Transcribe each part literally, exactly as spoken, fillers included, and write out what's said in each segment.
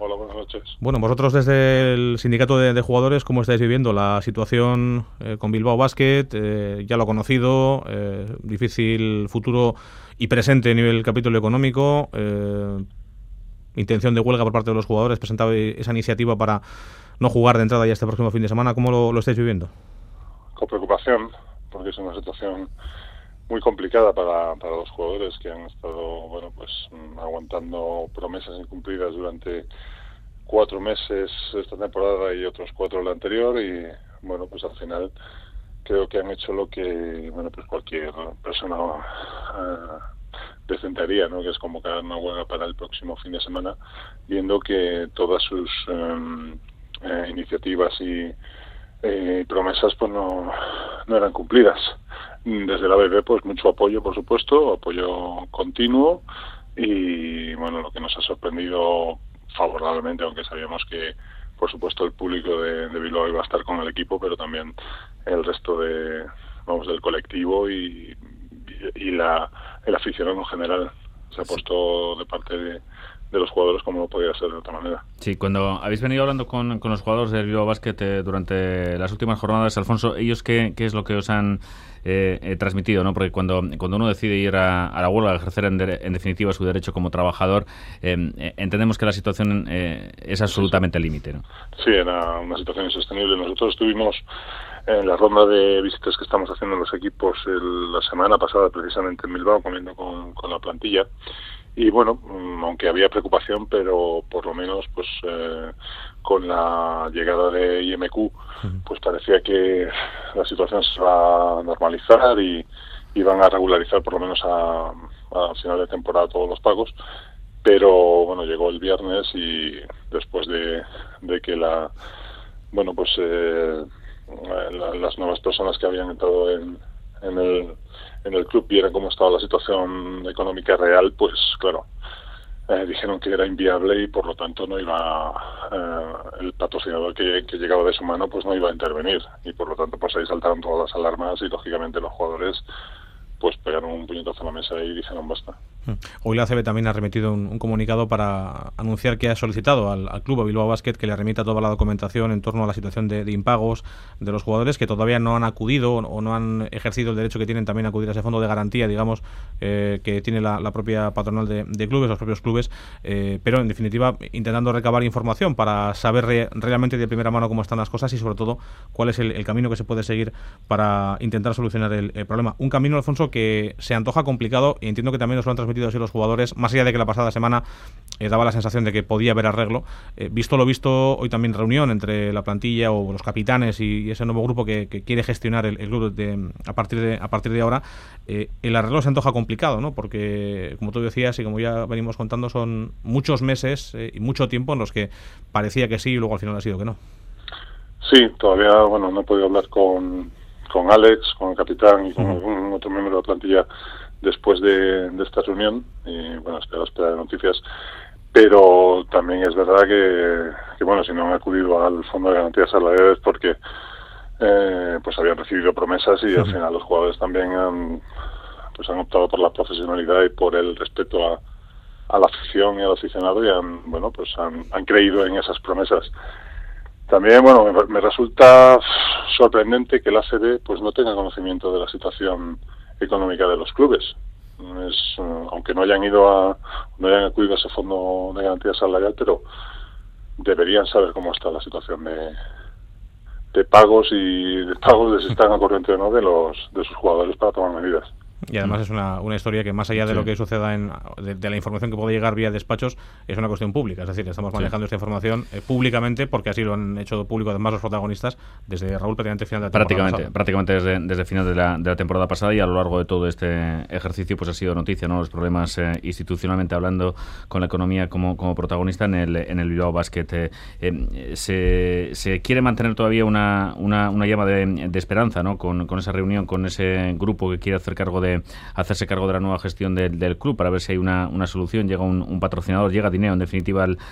Hola, buenas noches. Bueno, vosotros desde el sindicato de, de jugadores, ¿cómo estáis viviendo la situación eh, con Bilbao Basket? Eh, ya lo conocido, eh, difícil futuro y presente a nivel capítulo económico, eh, intención de huelga por parte de los jugadores, presentado esa iniciativa para no jugar de entrada ya este próximo fin de semana. ¿Cómo lo, lo estáis viviendo? Con preocupación, porque es una situación muy complicada para, para los jugadores que han estado, bueno, pues aguantando promesas incumplidas durante cuatro meses esta temporada y otros cuatro la anterior, y bueno, pues al final creo que han hecho lo que, bueno, pues cualquier persona uh, decente haría, ¿no? Que es convocar una huelga para el próximo fin de semana, viendo que todas sus um, eh, iniciativas y eh, promesas pues no, no eran cumplidas. Desde la A B B pues mucho apoyo, por supuesto, apoyo continuo, y bueno, lo que nos ha sorprendido favorablemente, aunque sabíamos que por supuesto el público de, de Bilbao iba a estar con el equipo, pero también el resto de, vamos, del colectivo y, y, y la, el aficionado en general se ha puesto de parte de, de los jugadores como no podía ser de otra manera. Sí, cuando habéis venido hablando con, con los jugadores del Bilbao Basket eh, durante las últimas jornadas, Alfonso, ¿ellos qué, qué es lo que os han eh, eh, transmitido, ¿no? Porque cuando, cuando uno decide ir a, a la huelga, a ejercer en, de, en definitiva su derecho como trabajador, eh, eh, entendemos que la situación eh, es absolutamente límite, ¿no? Sí, era una situación insostenible. Nosotros estuvimos en la ronda de visitas que estamos haciendo en los equipos el, la semana pasada, precisamente en Bilbao, comiendo con, con la plantilla. Y bueno, aunque había preocupación, pero por lo menos pues eh, con la llegada de I M Q pues parecía que la situación se va a normalizar y iban a regularizar por lo menos a, a final de temporada todos los pagos. Pero bueno, llegó el viernes y después de, de que la bueno pues eh, la, las nuevas personas que habían entrado en, en el en el club vieran cómo estaba la situación económica real, pues claro, eh, dijeron que era inviable y por lo tanto no iba eh, el patrocinador que, que llegaba de su mano pues no iba a intervenir, y por lo tanto pues ahí saltaron todas las alarmas y lógicamente los jugadores pues pegaron un puñetazo a la mesa y dijeron basta. Hoy la A C B también ha remitido un, un comunicado para anunciar que ha solicitado al, al club, a Bilbao Basket, que le remita toda la documentación en torno a la situación de, de impagos de los jugadores que todavía no han acudido o no han ejercido el derecho que tienen también a acudir a ese fondo de garantía, digamos, eh, que tiene la, la propia patronal de, de clubes, los propios clubes, eh, pero en definitiva intentando recabar información para saber re, realmente de primera mano cómo están las cosas y sobre todo cuál es el, el camino que se puede seguir para intentar solucionar el, el problema. Un camino, Alfonso, que se antoja complicado, y entiendo que también nos lo han transmitido así los jugadores, más allá de que la pasada semana eh, daba la sensación de que podía haber arreglo. Eh, visto lo visto, hoy también reunión entre la plantilla o los capitanes y, y ese nuevo grupo que, que quiere gestionar el, el club de, a partir de a partir de ahora, eh, el arreglo se antoja complicado, ¿no? Porque, como tú decías y como ya venimos contando, son muchos meses eh, y mucho tiempo en los que parecía que sí y luego al final ha sido que no. Sí, todavía, bueno, no he podido hablar con, con Alex, con el capitán y con algún otro miembro de la plantilla después de, de esta reunión, y bueno, espero esperar noticias, pero también es verdad que, que bueno, si no han acudido al Fondo de Garantías Salariales porque eh, pues habían recibido promesas y al final los jugadores también han, pues han optado por la profesionalidad y por el respeto a, a la afición y al aficionado, y han, bueno, pues han, han creído en esas promesas. También, bueno, me, me resulta sorprendente que la A C B pues no tenga conocimiento de la situación económica de los clubes. Es, uh, aunque no hayan ido a no hayan acudido a ese fondo de garantía salarial, pero deberían saber cómo está la situación de, de pagos y de pagos de si están al corriente o no de los de sus jugadores para tomar medidas. Y además es una, una historia que, más allá de sí. lo que suceda en, de, de la información que puede llegar vía despachos, es una cuestión pública. Es decir, estamos manejando sí. esta información eh, públicamente, porque así lo han hecho público además los protagonistas desde Raúl prácticamente final de la temporada prácticamente, pasada. Prácticamente desde, desde final de la, de la temporada pasada, y a lo largo de todo este ejercicio pues ha sido noticia, ¿no? Los problemas eh, institucionalmente hablando con la economía como, como protagonista en el, en el Bilbao Basket. Eh, eh, se, se quiere mantener todavía una, una, una llama de, de esperanza, ¿no? Con, con esa reunión, con ese grupo que quiere hacer cargo de hacerse cargo de la nueva gestión del, del club para ver si hay una, una solución, llega un, un patrocinador, llega dinero en definitiva al,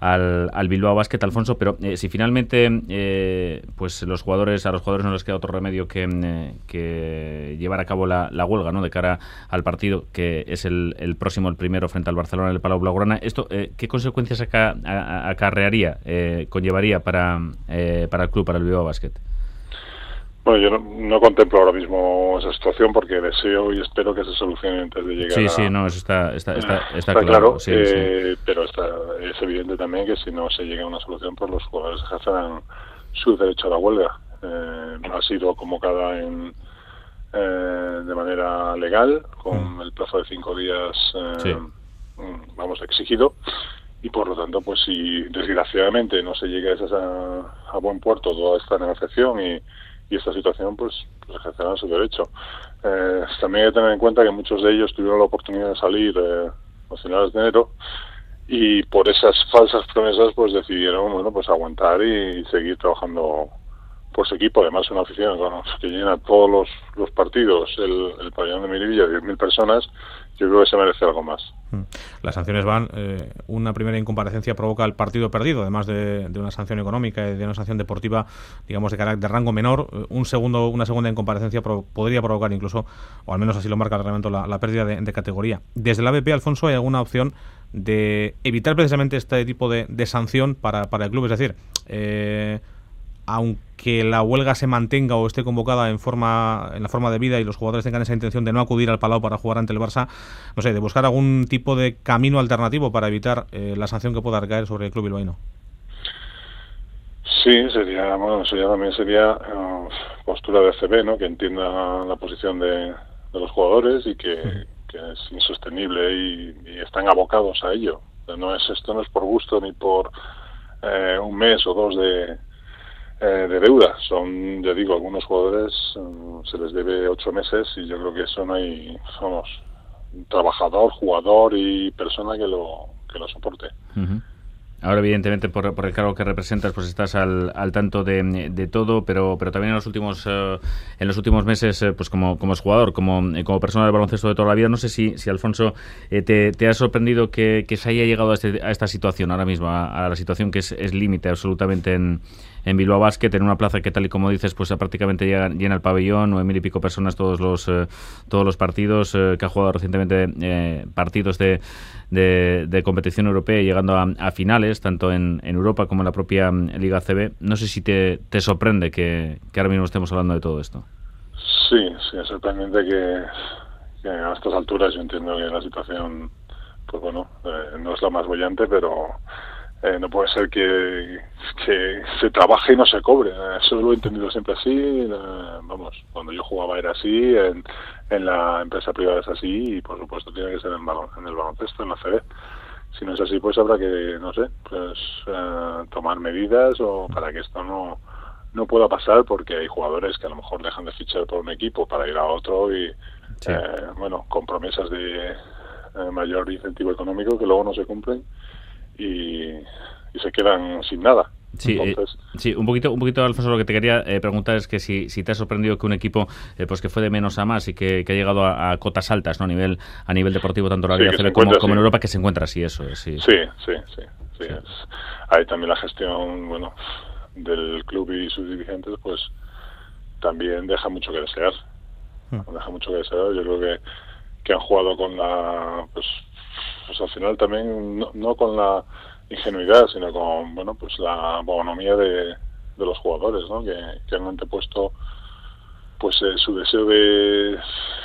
al, al Bilbao Basket, Alfonso, pero eh, si finalmente eh, pues los jugadores, a los jugadores no les queda otro remedio que, eh, que llevar a cabo la, la huelga, ¿no?, de cara al partido que es el, el próximo, el primero frente al Barcelona en el Palau Blaugrana, esto eh, ¿qué consecuencias aca, a, acarrearía, eh, conllevaría para, eh, para el club, para el Bilbao Basket? Bueno, yo no, no contemplo ahora mismo esa situación porque deseo y espero que se solucione antes de llegar sí, a... Sí, sí, no, eso está, está, está, está, está claro. claro sí, eh, sí. Pero está, es evidente también que si no se llega a una solución, pues los jugadores ejercerán su derecho a la huelga. Eh, ha sido convocada en, eh, de manera legal, con mm. el plazo de cinco días, eh, sí. vamos, exigido. Y por lo tanto, pues si desgraciadamente no se llega a, a buen puerto toda esta negociación y y esta situación, pues, pues ejercerán su derecho. Eh, también hay que tener en cuenta que muchos de ellos tuvieron la oportunidad de salir eh, a finales de enero y por esas falsas promesas pues decidieron, bueno, pues aguantar y seguir trabajando por su equipo. Además, una afición, bueno, que llena todos los, los partidos, el, el pabellón de Miribilla, diez mil personas, yo creo que se merece algo más. Las sanciones van, eh, una primera incomparecencia provoca el partido perdido, además de, de una sanción económica y de una sanción deportiva, digamos, de carácter de rango menor. Un segundo, una segunda incomparecencia pro, podría provocar incluso, o al menos así lo marca el reglamento, la, la pérdida de, de categoría. Desde la A B P, Alfonso, ¿hay alguna opción de evitar precisamente este tipo de, de sanción para, para el club? Es decir, eh, aunque la huelga se mantenga o esté convocada en forma en la forma debida y los jugadores tengan esa intención de no acudir al Palau para jugar ante el Barça, no sé, de buscar algún tipo de camino alternativo para evitar eh, la sanción que pueda recaer sobre el club bilbaíno. Sí, sería, bueno, eso ya también sería uh, postura de C B, ¿no?, que entienda la posición de, de los jugadores y que, uh-huh. que es insostenible y, y están abocados a ello. No es esto no es por gusto ni por eh, un mes o dos de de deuda. Son, ya digo, algunos jugadores um, se les debe ocho meses y yo creo que eso no hay, somos trabajador, jugador y persona que lo que lo soporte. Uh-huh. Ahora, evidentemente, por, por el cargo que representas, pues estás al, al tanto de, de todo, pero pero también en los últimos uh, en los últimos meses, uh, pues como como jugador, como como persona del baloncesto de toda la vida, no sé si si Alfonso eh, te, te ha sorprendido que, que se haya llegado a, este, a esta situación ahora mismo, a, a la situación que es, es límite absolutamente en en Bilbao Basket, en una plaza que, tal y como dices, pues prácticamente llena, llena el pabellón, nueve mil y pico personas todos los eh, todos los partidos, eh, que ha jugado recientemente eh, partidos de, de, de competición europea, llegando a, a finales, tanto en, en Europa como en la propia Liga C B. No sé si te, te sorprende que, que ahora mismo estemos hablando de todo esto. Sí, sí, es sorprendente que, que a estas alturas yo entiendo que la situación, pues bueno, eh, no es la más brillante, pero Eh, no puede ser que, que se trabaje y no se cobre. Eso lo he entendido siempre así. Eh, vamos, cuando yo jugaba era así, en, en la empresa privada es así y por supuesto tiene que ser en, balon, en el baloncesto, en la C B. Si no es así, pues habrá que, no sé, pues eh, tomar medidas o para que esto no no pueda pasar, porque hay jugadores que a lo mejor dejan de fichar por un equipo para ir a otro y, sí. eh, bueno, con promesas de eh, mayor incentivo económico que luego no se cumplen. Y, y se quedan sin nada. Sí, Entonces, eh, sí, un poquito, un poquito, Alfonso, lo que te quería eh, preguntar es que si, si te ha sorprendido que un equipo eh, pues que fue de menos a más y que, que ha llegado a, a cotas altas, ¿no?, a nivel a nivel deportivo, tanto en la Liga C B como, como en Europa, que se encuentra así, eso es. Sí, sí, sí, sí. sí, sí. Es, hay también la gestión, bueno, del club y sus dirigentes, pues también deja mucho que desear. Hmm. Deja mucho que desear. Yo creo que, que han jugado con la, pues, pues al final también no, no con la ingenuidad, sino con, bueno, pues la bonomía de, de los jugadores, ¿no?, que, que han antepuesto pues eh, su deseo de,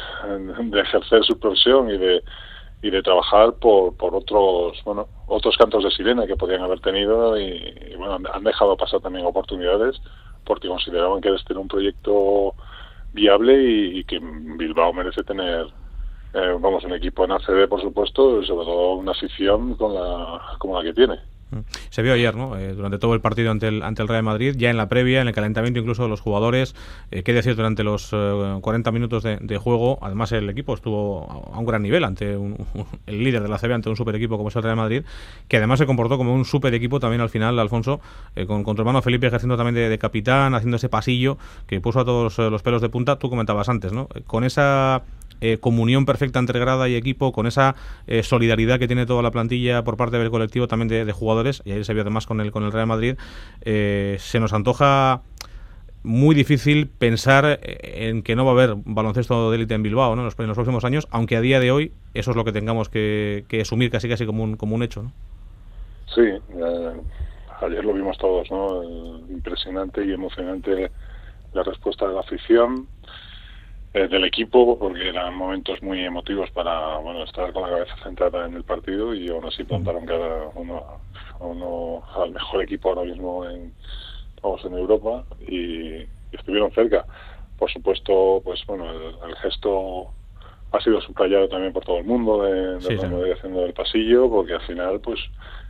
de ejercer su profesión y de y de trabajar por por otros, bueno, otros cantos de sirena que podían haber tenido y, y bueno, han dejado pasar también oportunidades porque consideraban que este era un proyecto viable y, y que Bilbao merece tener Eh, vamos, un equipo en A C B, por supuesto, y sobre todo una afición con la, como la que tiene. Se vio ayer, ¿no?, eh, durante todo el partido ante el, ante el Real Madrid, ya en la previa, en el calentamiento incluso de los jugadores, eh, qué decir, durante los eh, cuarenta minutos de, de juego. Además el equipo estuvo a un gran nivel ante un, un, el líder de la C B, ante un super equipo como es el Real Madrid, que además se comportó como un super equipo también al final, Alfonso, eh, con, con tu hermano Felipe ejerciendo también de, de capitán, haciendo ese pasillo que puso a todos eh, los pelos de punta. Tú comentabas antes, ¿no?, con esa Eh, comunión perfecta entre grada y equipo, con esa eh, solidaridad que tiene toda la plantilla por parte del colectivo también de, de jugadores, y ayer se vio además con el, con el Real Madrid, eh, se nos antoja muy difícil pensar en que no va a haber baloncesto de élite en Bilbao, ¿no?, en, los, en los próximos años, aunque a día de hoy eso es lo que tengamos que, que asumir casi casi como un, como un hecho, ¿no? Sí, eh, ayer lo vimos todos, ¿no? Eh, impresionante y emocionante la respuesta de la afición, eh, del equipo, porque eran momentos muy emotivos para, bueno, estar con la cabeza centrada en el partido, y aún así plantaron cada uno, a uno al mejor equipo ahora mismo en, vamos, en Europa, y, y estuvieron cerca. Por supuesto, pues bueno, el, el gesto ha sido subrayado también por todo el mundo de, de sí, la sí. remodelación del pasillo, porque al final, pues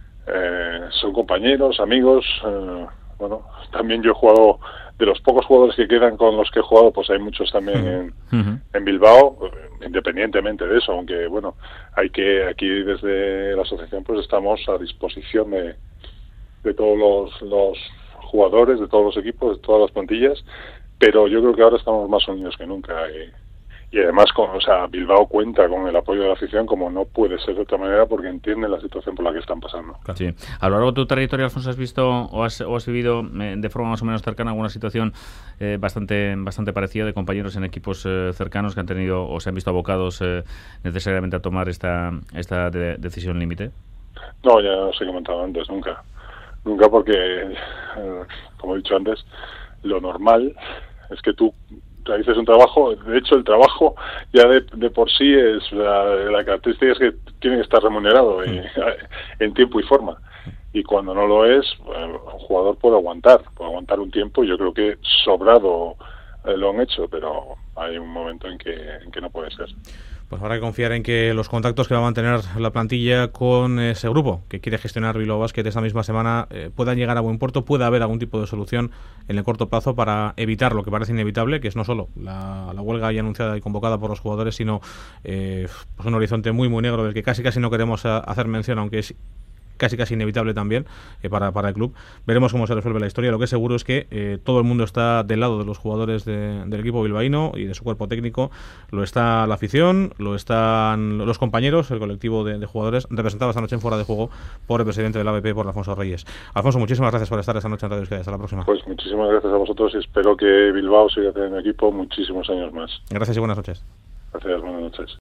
eh, son compañeros, amigos. Eh, bueno, también yo he jugado, de los pocos jugadores que quedan con los que he jugado, pues hay muchos también uh-huh. en, uh-huh. en Bilbao, independientemente de eso, aunque bueno, hay que, aquí desde la asociación pues estamos a disposición de, de todos los, los jugadores, de todos los equipos, de todas las plantillas, pero yo creo que ahora estamos más unidos que nunca, y, y además, con, o sea, Bilbao cuenta con el apoyo de la afición como no puede ser de otra manera, porque entienden la situación por la que están pasando. Sí. A lo largo de tu trayectoria, Alfonso, ¿has visto o has, o has vivido eh, de forma más o menos cercana alguna situación eh, bastante bastante parecida de compañeros en equipos eh, cercanos que han tenido o se han visto abocados eh, necesariamente a tomar esta esta de, decisión límite? No, ya os he comentado antes, nunca. Nunca, porque, eh, como he dicho antes, lo normal es que tú realices un trabajo. De hecho, el trabajo ya de, de por sí es la, la característica es que tiene que estar remunerado y, en tiempo y forma, y cuando no lo es, bueno, un jugador puede aguantar puede aguantar un tiempo. Yo creo que sobrado eh, lo han hecho, pero hay un momento en que, en que no puede ser. Pues habrá que confiar en que los contactos que va a mantener la plantilla con ese grupo que quiere gestionar Bilbao Basket esta misma semana eh, puedan llegar a buen puerto, pueda haber algún tipo de solución en el corto plazo para evitar lo que parece inevitable, que es no solo la, la huelga ya anunciada y convocada por los jugadores, sino eh, pues un horizonte muy muy negro del que casi casi no queremos a, hacer mención, aunque es casi casi inevitable también eh, para, para el club. Veremos cómo se resuelve la historia. Lo que es seguro es que eh, todo el mundo está del lado de los jugadores de, del equipo bilbaíno y de su cuerpo técnico. Lo está la afición, lo están los compañeros, el colectivo de, de jugadores, representado esta noche en Fuera de Juego por el presidente del A B P, por Alfonso Reyes. Alfonso, muchísimas gracias por estar esta noche en Radio Euskadi. Hasta la próxima. Pues muchísimas gracias a vosotros y espero que Bilbao siga teniendo equipo muchísimos años más. Gracias y buenas noches. Gracias, buenas noches.